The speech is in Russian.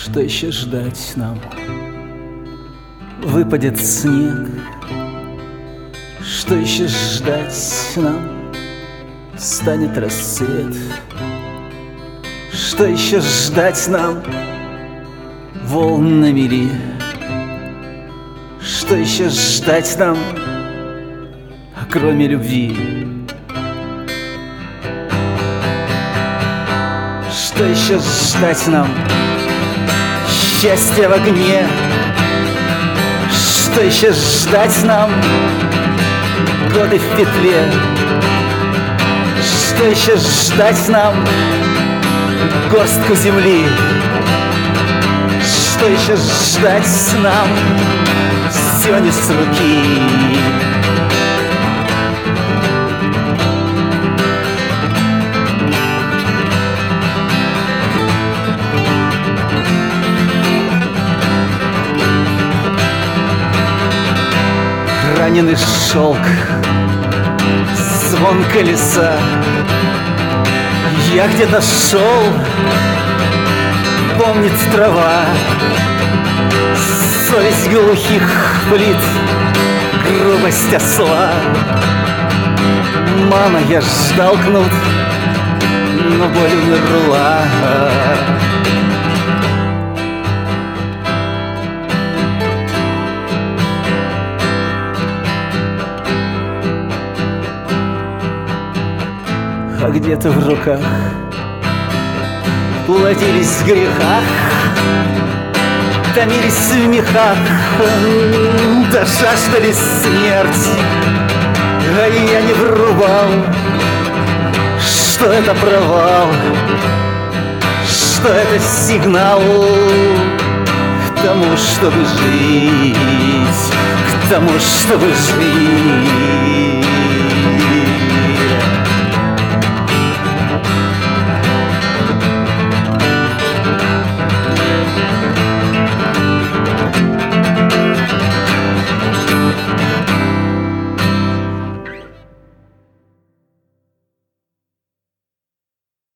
Что еще ждать нам? Выпадет снег. Что еще ждать нам? Станет рассвет. Что еще ждать нам? Волн на мели. Что еще ждать нам, кроме любви? Что еще ждать нам? Счастье в огне. Что еще ждать нам? Годы в петле. Что еще ждать нам? Горстку земли. Что еще ждать нам? Все не с руки. Раненый шелк, звон колеса. Я где-то шел, помнит трава, совесть глухих плит, грубость осла. Мама, я ждал кнут, но боль умерла. А где-то в руках плодились в грехах, томились в мехах, да жаждали смерти. А я не врубал, что это провал, что это сигнал к тому, чтобы жить, к тому, чтобы жить.